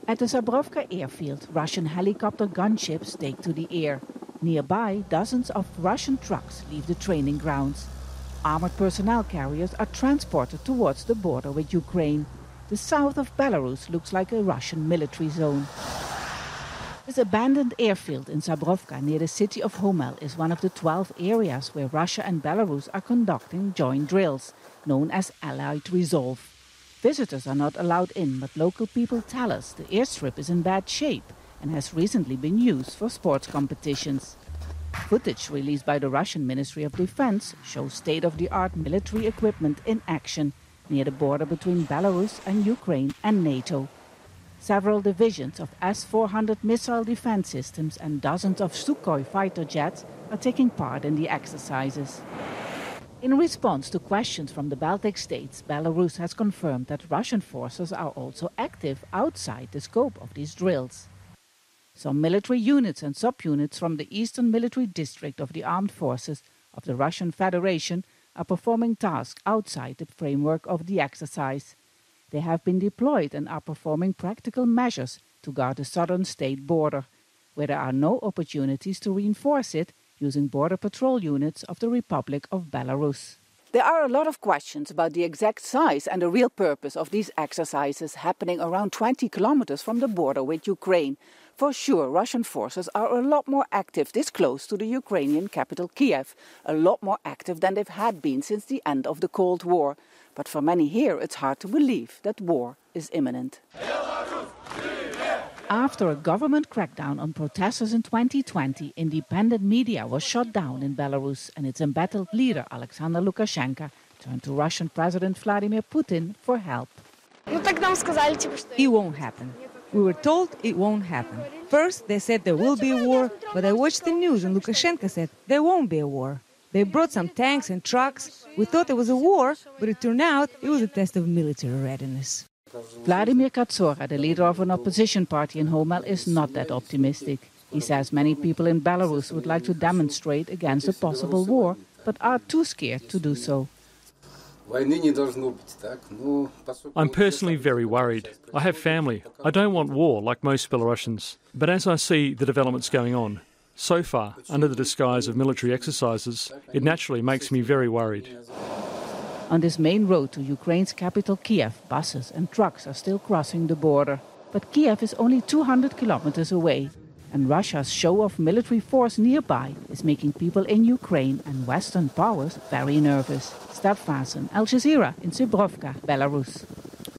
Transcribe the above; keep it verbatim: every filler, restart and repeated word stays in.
At the Zabrovka airfield, Russian helicopter gunships take to the air. Nearby, dozens of Russian trucks leave the training grounds. Armored personnel carriers are transported towards the border with Ukraine. The south of Belarus looks like a Russian military zone. This abandoned airfield in Zabrovka near the city of Homel is one of the twelve areas where Russia and Belarus are conducting joint drills, known as Allied Resolve. Visitors are not allowed in, but local people tell us the airstrip is in bad shape and has recently been used for sports competitions. Footage released by the Russian Ministry of Defense shows state-of-the-art military equipment in action near the border between Belarus and Ukraine and NATO. Several divisions of S four hundred missile defense systems and dozens of Sukhoi fighter jets are taking part in the exercises. In response to questions from the Baltic states, Belarus has confirmed that Russian forces are also active outside the scope of these drills. Some military units and subunits from the Eastern Military District of the Armed Forces of the Russian Federation are performing tasks outside the framework of the exercise. They have been deployed and are performing practical measures to guard the southern state border, where there are no opportunities to reinforce it using border patrol units of the Republic of Belarus. There are a lot of questions about the exact size and the real purpose of these exercises happening around twenty kilometers from the border with Ukraine. For sure, Russian forces are a lot more active this close to the Ukrainian capital Kiev, a lot more active than they've had been since the end of the Cold War. But for many here, it's hard to believe that war is imminent. After a government crackdown on protesters in twenty twenty, independent media was shut down in Belarus, and its embattled leader, Alexander Lukashenko, turned to Russian President Vladimir Putin for help. It won't happen. We were told it won't happen. First, they said there will be a war, but I watched the news and Lukashenko said there won't be a war. They brought some tanks and trucks. We thought it was a war, but it turned out it was a test of military readiness. Vladimir Katsora, the leader of an opposition party in Homel, is not that optimistic. He says many people in Belarus would like to demonstrate against a possible war, but are too scared to do so. I'm personally very worried. I have family. I don't want war like most Belarusians. But as I see the developments going on, so far, under the disguise of military exercises, it naturally makes me very worried. On this main road to Ukraine's capital Kiev, buses and trucks are still crossing the border. But Kiev is only two hundred kilometers away, and Russia's show of military force nearby is making people in Ukraine and Western powers very nervous. Stef Vaesen, Al Jazeera in Zabrovka, Belarus.